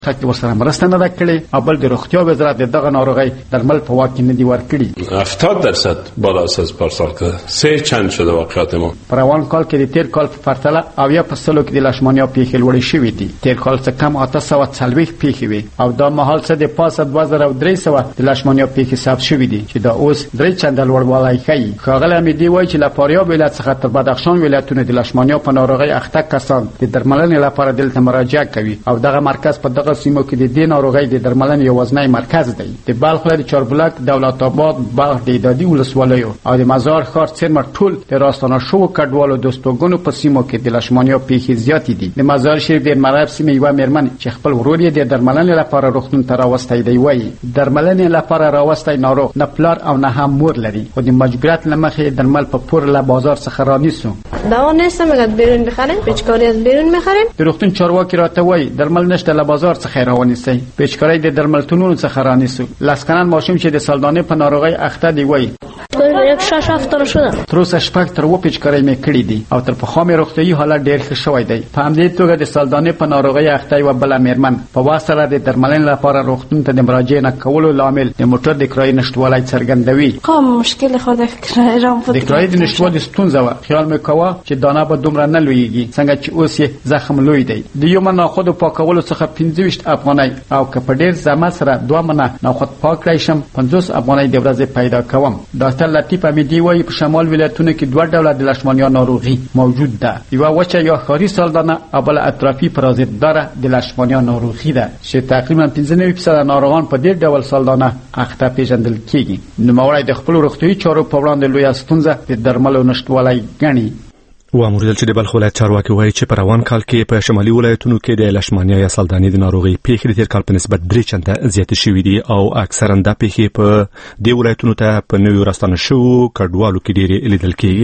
خلک ورسره مرسته نه کړي او بل د روغتیا وزارت دغه ناروغي درمل په واک کې نه دی ورکړي. 70% بالا از پارسال که 3 چند شده واقعات ما. په روان کال کې د تیر کال په پرتله او یا په سلو کې د لشمانیا پیښې لوړې شوې دي. تیر کال څخه کم 840 پیښې وي او دا مهال څه د پاسه 2300 د لشمانیا پیښې ثبت شوې دي چې دا اوس 3 چنده لوړوالی ښيي. ښاغلی امیدي وایي چې له فاریاب ولایت څخه تر بدخشان ولایتونو د لشمانیا په ناروغۍ اخته کسان د درملنې لپاره دلته مراجعه کوي او دغه مرکز په دغه سیمو کې د دې ناروغۍ د درملنې یوازینی مرکز دی. د بلخ ولایت چاربلک، دولت آباد، بلخ د ایدادي ولسوالیو او د مزار ښار څرمه ټول د راستانه شوو کډوالو د استوګنو په سیمو کې د لشمانیا پیښې زیاتې دي. د مزار شریف د مراب سیمې یوه میرمن چې خپل ورور یې د درملنې لپاره روغتون ته راوستی دی وایي درملنې لپاره راوستی ناروغ نه پلار او نه هم مور لري خو د مجبوریت له مخې درمل په پور له بازار څخه رانیسو. دوا نشته میگه بیرون بخریم، پیچکاری از بیرون میخریم. د روغتون چارواکي راته وایي درمل نشته له بازار څخه راونیسئ، پیچکاری د درملتونونو څخه رانیسو. لسکنن ماشوم چې د سالدانې په ناروغۍ اخته دی وایي یک شش هفته شده. تر اوسه شپږ تر اووه پیچکارۍ مې کړي دي او تر پخوا مې روغتیایي حالت ډېر ښه شوی دی. په همدې توګه د سالدانې په ناروغۍ اخته یوه بله میرمن په وخت سره د درملنې لپاره روغتون ته د مراجعې نه کولو لامل د موټر د کرایې نشتوالی څرګندوي. مشکل خود د کرایې د نشتوالي ستونزه وه. خیال مې کوه چې دانه به دومره نه لویږي څنګه چې اوس یې زخم لوی دی. د یو من ناخودو پاکولو څخه 25 افغانۍ او که په ډېر زحمت سره 2 منه ناخود پاک کړی شم 50 افغانۍ د ورځې پیدا کوم. ډاکټر لطیف امیدي وایي په شمال ولایتونو کې 2 ډوله د لشمانیا ناروغي موجود ده. یوه وچه یا ښاري سالدانه او بله اطرافي پرازیتداره د لشمانیا ناروغي ده چې تقریبا 95% ناروغان په دې ډول سالدانه اخته پیژندل کیږي. نوموړی د خپل روغتیایي چارو په وړاندې لویه ستونزه د درملو نشتوالی ګڼي. واموریدل چې د بلخ ولایت چارواکي وایي چې په روان کال کې په شمالي ولایتونو کې د لشمانیا یا سالدانې د ناروغۍ پیښې د تیر کال په نسبت 3 چنده زیاتې شوې دي او اکثرا دا پیښې په دې ولایتونو ته په نویو راستانه شوو کډوالو کې ډېرې لیدل کېږي.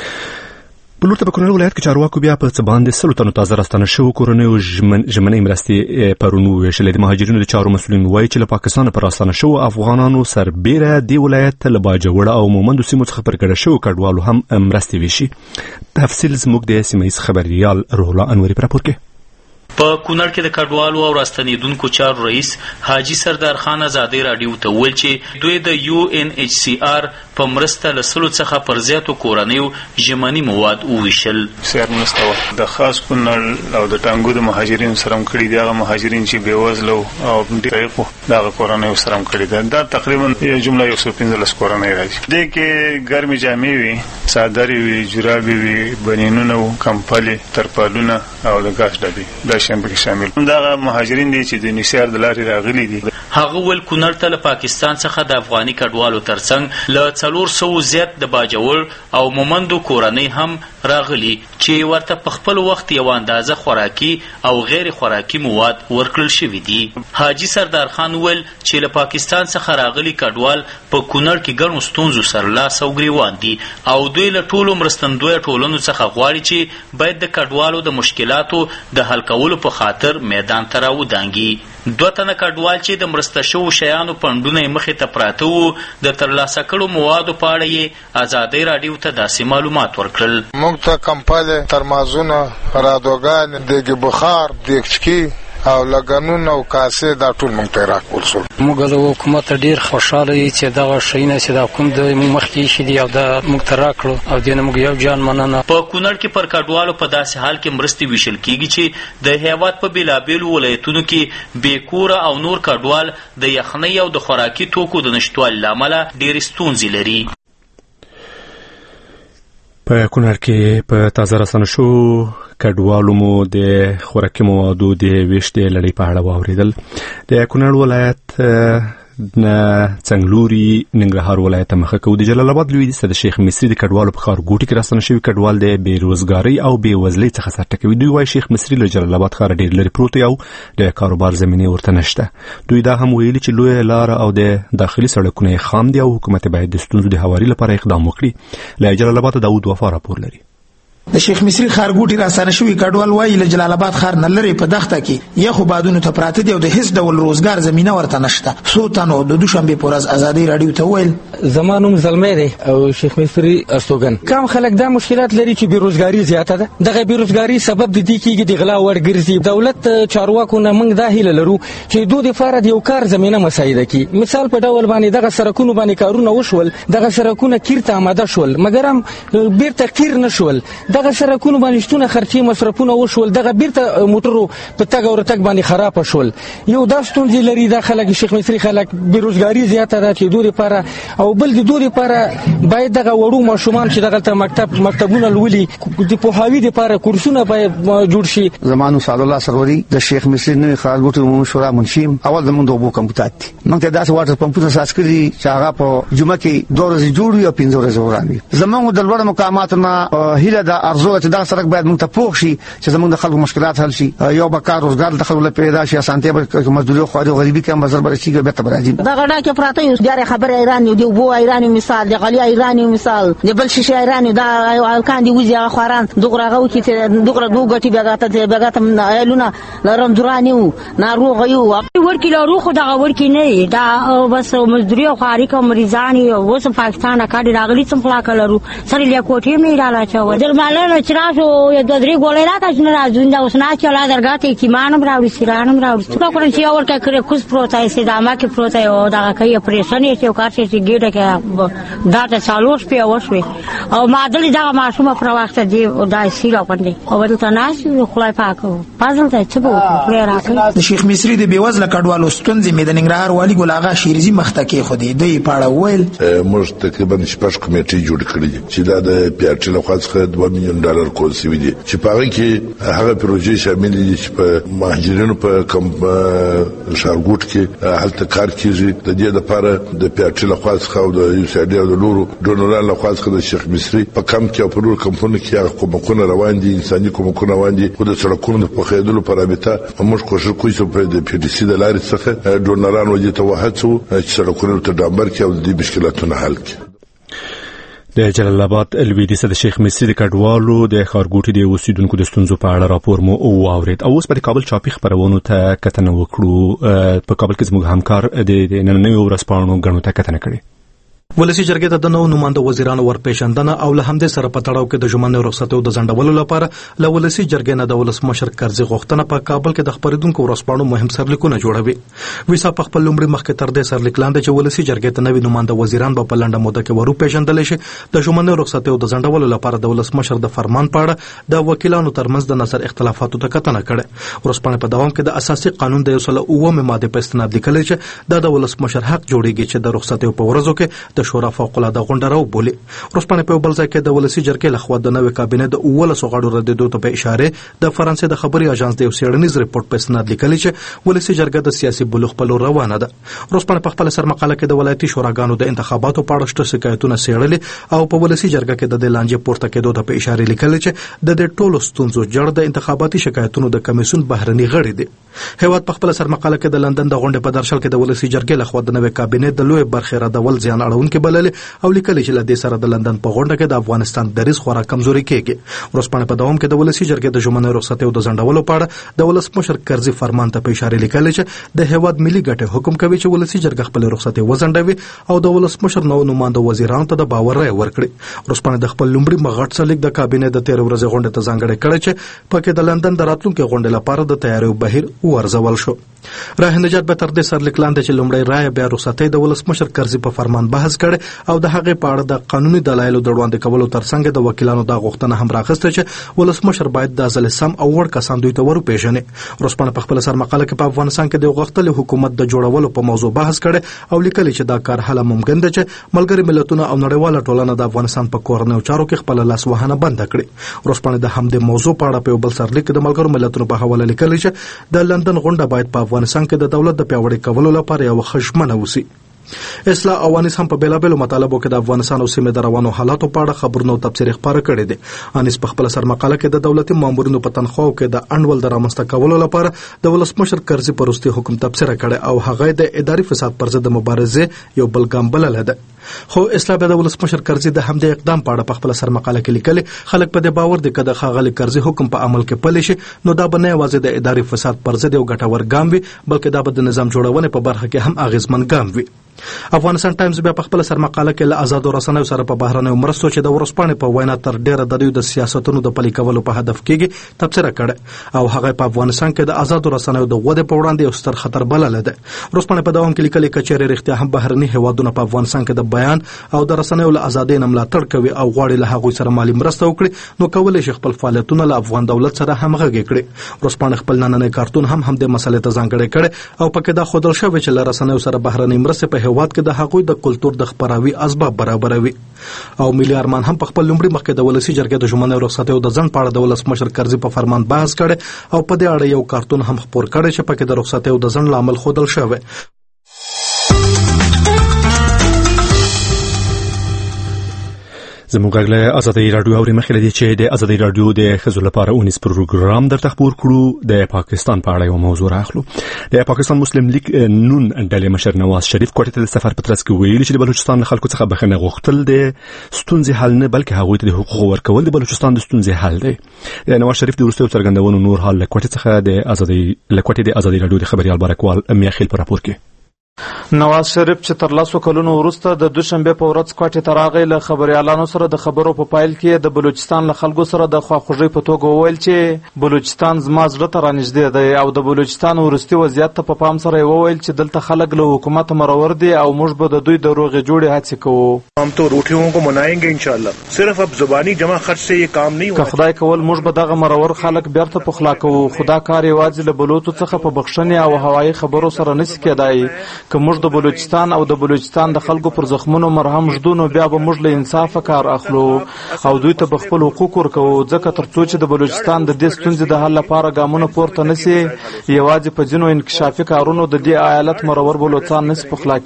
په لور ته په کونړ ولایت کې چارواکو بیا په څه باندې 100 تنو تازه راستانه شوو کورنیو ژمنۍ مرستې پرون وویشلې. د مهاجرینو د چارو مسؤلین وایي چې له پاکستانه په راستانه شوو افغانانو سربیره دې ولایت له باجوړه او مومندو سیمو څخه پر ګډه شوو کډوالو هم مرستې ویشي. تفصیل زموږ د سیمهیز خبریال روح الله انوري په راپور کې. په کونړ کې د کډوالو او راستنیدونکو چارو رئیس حاجی سردار خان ازادي راډیو ته ویل چې دوی د UNHCR په مرسته له 100 څخه پر زیاتو کورنیو ژمني مواد وویشل. سیر مرسته د خاص کونړ او د ټانګو د مهاجرینو سره هم کړي دي. هغه مهاجرین چې بېوزله او ډېر دغه کورنیو سره هم کړي دي. دا تقریبا یو جمله 115 کورنۍ راځي. دې کې ګرمې جامې وي، څادرې وي، جورابې وي، بنینونه وو، کمپلې، ترپالونه او د ګاز ډبې دا شیان پکې شامل. دغه مهاجرین دي چې د نسیار د لارې راغلي دي. هغه ول کونړ ته له پاکستان څخه د افغاني کډوالو ترڅنګ له 400 زیات د باجوړ او مومندو کورنۍ هم راغلي چې ورته په خپل وخت یو اندازه خوراکي او غیر خوراکي مواد ورکړل شوي دي. حاجی سردار خان ول چې له پاکستان څخه راغلي کډوال په کونړ کې ګڼو ستونزو سره لاس او ګریوان دي او دوی له ټولو مرستندویه ټولنو څخه غواړي چې باید د کډوالو د مشکلاتو د حل کولو په خاطر میدان ته راودانګي. 2 تنه کډوال چې د مرسته شوو شیانو پنډونه یې مخې ته پراته وو د ترلاسه کړو موادو په اړه یې ازادۍ راډیو ته داسې معلومات ورکړل. موږ ته کمپلې، ترمازونه، رادوګان، دیګ بخار، دیګچکي او لګنونه او کاسې دا ټول موږ ته راکول شول. موږ د حکومت ډیر خوشاله یو چې دا شینه چې دا کوم د مخکې شې دی او دا موږ ته راکړو او دینه موږ یو جان مننه. په کونړ کې پر کډوالو په داسې حال کې مرستې ویشل کیږي چې د هیواد په بیلابیلو ولایتونو کې بیکوره او نور کډوال د یخنۍ او د خوراکي توکو د نشتوالي له امله ډېرې ستونزې لري. په کونړ کې په تازه راستانه شوو کډوالو مو د خوراکي موادو د ویش د لړۍ په اړه واورېدل. د کونړ ولایت څنګلوري ننګرهار ولایت ته مخه کوو. د جلال آباد لویدیځ ته د شیخ مصري د کډوالو په ښارګوټي کې راستانه شوي کډوال د بېروزګارۍ او بېوزلۍ څخه سر ټکوي. دوی وایي شیخ مصري له جلال آباد ښاره ډېر لرې پروت او د کاروبار زمینې ورته نشته. دوی دا هم ویلي چې لویه لاره او د داخلي سړکونه یې خام دي او حکومت باید د ستونزو د هواري لپاره اقدام وکړي. له جلال آباد داود وفا راپور لري. د شیخ مصری خارګوټي راسانه شوی کډوال وایي له جلال آباد ښار نه لري په دښته کې یخو بادونو ته پراته دي او د هیڅ ډول روزګار زمينه ورته نشته. څو تنو د دوشنبه پر ورځ ازادي رادیو ته ویل زمانوم زلمه دی او شیخ مصری استوګن کم خلک دا مشکلات لري چې بیروزګاری زیاته ده. دغه بیروزګاری سبب د دې کېږي د غلا ورګرځي. دولت چارواکو نه موږ دا هیله لرو چې دوی د فرد یو کار زمينه مساعده کړي. مثال په ډول باندې دغه سرکونو باندې کارونه وشول، دغه سرکونه کیرته آماده شول مګر هم بیرته کیر نشول. دغه سرکونو باندې شتونه خرچي مصرفونه وشول، دغه بیرته موټرو په تګ او راتګ باندې خراب شول. یو دا ستونزې لري د خلک شیخ مصری خلک بیروزګاری زیاته ده چې دوی لپاره او بل د دوی لپاره باید دغه وړو ماشومان چې دغه مکتبونه لولي د پوهاوی لپاره کورسونه باید جوړ شي. زمانو صلی الله سروري د شیخ مصری نوې خارګوټي عمومي شورا منشیم اول زمونږ د اوبو کمپیوټر دي. موږ ته داسې واټر پمپونه ساس کړي چې هغه په جمعه کې 2 ورځې جوړ وي او 5 ورځې ورانوي. زمونږ د لوړ مقاماتو نه هیله د ارزو چې دا سړک باید موږ ته پوښ شي چې زمونږ د خلکو مشکلات حل شي. یو به کار روزګار د خلکو لپاره پیدا شي، اسانتیا به مزدوري خو د غریبي کې مزر برسیږي به تبر راځي. دا غډا کې پراته یو ډیره خبره ایران یو دی وو ایران مثال دی غلی ایران مثال دی بل شي ایران دا الکان دی وځي خوران دغه غو کې دغه دوغټي بیاګه ایلونه لرم درانیو ناروغ یو ورکی لرو خو دا ورکی نه دا بس مزدوري او خاري کوم مریضان یو وس پاکستان کډی راغلی څم خلا کلرو سره لیا کوټې نه رااله چا در مالنه چراسو یو درې ګولې راته نه راځون دا اوس نه چلا درګه کې کیمانم راوړي سیرانم راوړي څو کوم چې اور کې کړې کوس پروتای سي دامه کې پروتای او دا کوي پرېشن یې چې کار شي ګډه کې دا ته چالوش په اوسوي او مادل دا ماشومه پر وخت دی او دا سیلا پندې او ورته ناس خلای پاکو پازل ته چې بو پلي راکړي. د شیخ مصری د بیوزله کډوالو ستونزې مې د ننګرهار والي ګل اغا شیرزي مخته کې خو دی پاړه ویل موږ تقریبا 6 کمیټې جوړ کړې چې دا د پیاټل لخوا څخه $2 میلیون کول سوي دي چې په هغه کې هغه پروژې شامل دي چې په مهاجرینو په کم شارګوټ کې هلته کار کیږي. د دې لپاره د پیاټل لخوا څخه او د یو سایډ او د لورو ډونران لخوا څخه د شیخ مصری په کم کې او په نور کمپونو کې هغه کومکونه روان دي، انساني کومکونه روان دي. خو د سړکونو په خېدلو پر رابطه موږ کوشش کوو چې په د پی ډی سی د لارې څخه ډونران وځي ته وهڅو چې سړکونو ته ډامبر کې او د مشکلاتونو حل کړي. د جلال آباد لویدیځ د شیخ مصری د کډوالو د خارګوټي د اوسیدونکو د ستونزو په اړه راپور مو واورید. او اوس په کابل چاپی خبرونو ته کتنه وکړو. په کابل کې زموږ همکار د نننۍ ورځپاڼو غنو ته کتنه کړې. ولسی جرګې ته د نو نماینده وزیرانو ورپېژندنه او له همدې سره په تړاو کې د ژمنې رخصتو د ځنډولو لپاره له ولسی جرګې نه د ولسمشر کرزي غوښتنه په کابل کې د خبرېدونکو ورځپاڼو مهم سرلیکونه جوړوي. ویسا په خپل لومړي مخکې تر دې سرلیک لاندې چې ولسی جرګې ته نوي نماینده وزیران په لنډه موده کې ورپېژندل شي. د ژمنې رخصتو د ځنډولو لپاره د ولسمشر د فرمان په اړه د وکیلانو ترمنځ د نظر اختلافاتو ته کتنه کړې. ورځپاڼه په دوام کې د اساسي قانون د 109 ماده په استناد لیکل چې د ولسمشر حق جوړیږي چې د رخصتو په ورځو کې د شورا فوق العاده غونډه راوبولي. ورځپاڼه په بل ځای کې د ولسی جرګې لخوا د نوې کابینې د 11 غړو ردیدو ته په اشاره د فرانسې د خبري اژانس د سیړنیز ریپورت په اسناد لیکلي چې ولسی جرګه د سیاسي بلوغ په لور روانه ده. ورځپاڼه په خپل سرمقاله کې د ولایتي شوراګانو د انتخاباتو په اړه شته شکایتونه څېړلي او په ولسی جرګه کې د لانجې پورته کېدو ته په اشاره لیکلي چې د دې ټولو ستونزو جړ د انتخاباتي شکایتونو د کمیسیون بهرني غړي دي. هیواد په خپل سرمقاله کې د لندن د غونډې په درشل کې د ولسی جرګې لخوا د نوې کابینې د لوی برخې ردول زیان اړونکي بلل او لیکلي چې له دې سره د لندن په غونډه کې د افغانستان دریځ خورا کمزوري کېږي. ورځپاڼه په دوام کې د ولسی جرګې د ژمنې رخصتو د ځنډولو په اړه د ولسمشر کرزي فرمان ته په اشاره لیکلي چې د هیواد ملي ګټې حکم کوي چې ولسی جرګه خپل رخصتو وځنډوي او د ولسمشر نو نماینده وزیرانو ته د باور رای ورکړي. ورځپاڼه د خپل لومړي مغټ سلیک د کابینې د 13 ورځې غونډې ته ځانګړې کړې چې پکې د لندن د راتلونکو غونډې لپاره د تیاریو بهیر ورزول شو. راه نجات به تر دې سرلیک لاندې چې لومړی رای بیا رخصتي د ولسمشر کرزي په فرمان بحث کړي او د هغې په اړه د قانوني دلایلو د وړاندې کولو ترڅنګ د وکیلانو د غوښتنه هم راغسته چې ولسمشر باید د ځل سم او وړ کسان دوی ته ورپېژني. ورځپاڼه په خپل سرمقاله کې په افغانستان کې د غوښتل حکومت د جوړولو په موضوع بحث کړي او لیکلي چې دا کار هله ممکن ده چې ملګری ملتونه او نړیواله ټولنه د افغانستان په کورنیو چارو کې خپل لاس وهنه بند کړي. ورځپاڼه د همدې موضوع په اړه په بل سرلیک د ملګرو ملتونو په حواله لیکلي چې د لندن غونډه باید په افغانستان کې د دولت د پیاوړي کولو لپاره یو خشمنه وسی. اصلاح اوانس هم په بیلابېلو مطالبو کې د افغانستان او سیمې د روانو حالاتو په اړه خبرونه او تبصرې خپاره کړې دي. انیس په خپل سر مقاله کې د دولتي مامورینو په تنخواو کې د انډول د رامنځته کولو لپاره د ولسمشر کرزي پر وروستي حکم تبصره کړې او هغه د اداري فساد پر ضد مبارزې یو بل ګام بللی ده. خو اصلاح د ولسمشر کرزي د همدې اقدام په اړه په خپل سر مقاله کې لیکلي خلک په دې باور دي چې د ښاغلي کرزي حکم په عمل کې پلی شي نو دا به نه یوازې د اداري فساد پر ضد یو ګټور ګام وي بلکې دا به د نظام جوړونې په برخه کې هم اغیزمن ګام وي. افغانستان ټایمز بیا په خپل سر مقاله کې له آزادو رسنیو سره په بهرنیو مرستو چې د ورځپاڼې په وینا تر ډیره د دوی د سیاستونو د پلي کولو په هدف کېږي تبصره کړې او هغه په افغانستان کې د آزادو رسنیو د ودې په وړاندې یو ستر خطر بللی ده. ورځپاڼې په دوام کې لیکلي چې چېرې رښتیا هم بهرني هیوادونه په افغانستان کې د بیان او د رسنیو له ازادۍ نه ملاتړ کوي او غواړي له هغوی سره مالي مرسته وکړي نو کولی شي خپل فعالیتونه له افغان دولت سره همغږي کړي. ورځپاڼې خپل نننی کارتون هم همدې مسلې ته ځانګړی کړی او پکې دا ښودل شوی چې له رسنیو سره بهرنۍ مرستې په هیواد کې د هغوی د کلتور د خپراوي اسباب برابروي. او ملي ارمان هم په خپل لومړي مخکې د ولسي جرګې د ژمنې رخصتیو د ځنډ په اړه د ولسمشر کرزي په فرمان بحث کړی او په دې اړه یو کارتون هم خپور کړی چې پکې د رخصتیو د ځنډ لامل ښودل شوی. زموږ غږ له ازادي رادیو اوري مخکې لدی چې د ازادي رادیو د ښځو لپاره اونیس پروګرام درته خبر کړو. د پاکستان په اړه یو موضوع راخلو. د پاکستان مسلم لیگ نون ډلې مشر نواز شریف کوټې ته د سفر په ترڅ کې ویلي چې د بلوچستان خلکو څخه بخښنه غوښتل د ستونزې حل نه بلکې هغوی ته د حقوقو ورکول د بلوچستان د ستونزې حل دی. د نواز شریف د وروستیو څرګندونو نور حال له کوټې څخه د ازادي رادیو د خبريال بارکوال میاخیل په راپور کې. نواز شریف چې تر 10 کلونو وروسته د دوشنبه په ورځ کوټې ته راغی له خبريالانو سره د خبرو په پایل کې د بلوچستان له خلکو سره د خواخوږۍ په توګه وویل چې بلوچستان زما زړه ته رانږدې دی او د بلوچستان وروستي وضعیت ته په پام سره وویل چې دلته خلک له حکومت مرور دي او موږ به د دوی د روغې جوړې هڅې کوو. हम तो रोटियों को मनाएंगे इंशाल्लाह सिर्फ अब जुबानी जमा खर्च से ये काम नहीं होगा. خدای کول موږ به دغه مرور خلک بیرته پخلا کوو. خدا کار یوازې له بلوچو څخه په بخښنې او هوایي خبرو سره نشي کېدای. که موږ د بلوچستان او د بلوچستان د خلکو پر زخمونو مرهم ژدو بیا به موږ له انصاف کار اخلو او دوی ته به خپل حقوق ورکوو ځکه تر څو چې د بلوچستان د دې ستونزې د حل لپاره ګامونه پورته نشي یوازې په ځینو انکشافي کارونو د دې ایالت مرور بلوچستان نشي پخلا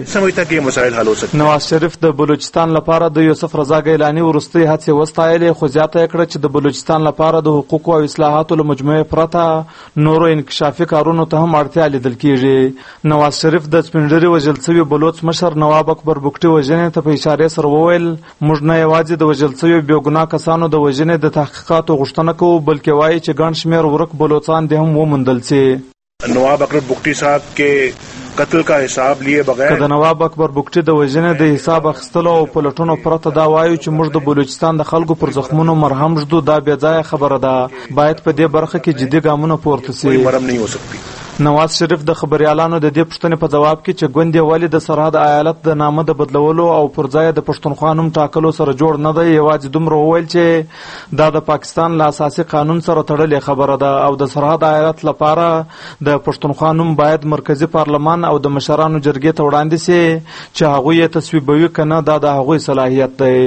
کېدای. نواز شریف د بلوچستان لپاره د یوسف رضا ګیلاني ورستي هڅې وستایلې خو زیاته کړه چې د بلوچستان لپاره د حقوقو او اصلاحاتو له مجموعې پرته نورو انکشافي کارونو ته هم اړتیا لیدل کېږي. نواز شریف د سپینډري وژل شوي بلوچ مشر نواب اکبر بګټي وژنې ته په اشارې سره وویل موږ نه یوازې د وژل شویو بېګناه کسانو د وژنې د تحقیقاتو غوښتنه کوو بلکې وایي چې ګڼ شمېر ورک بلوچان دې هم وموندل شي. نواب اکبر بګټي صاحب کې قتل کا حساب لیے بغیر د نواب اکبر بګټي د وژنې د حساب اخیستلو او پلټونو پرته دا وایو چې موږ د بلوچستان د خلکو پر زخمونو مرهم ژدو دا بې ځایه خبره ده. باید په دې برخه کې جدي ګامونه پورته شي. نواز شریف د خبريالانو د دې پوښتنې په جواب کې چې ګوندې ولې د سرحد ایالت د نامه د بدلولو او پر ځای د پښتونخوا نوم ټاکلو سره جوړ نه دی یوازې دومره وویل چې دا د پاکستان له اساسي قانون سره تړلې خبره ده او د سرحد ایالت لپاره د پښتونخوا نوم باید مرکزی پارلمان او د مشرانو جرګې ته وړاندې شي چې هغوی یې تصویبوي که نه دا د هغوی صلاحیت دی.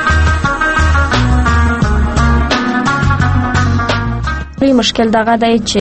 مشکل دغه دی چې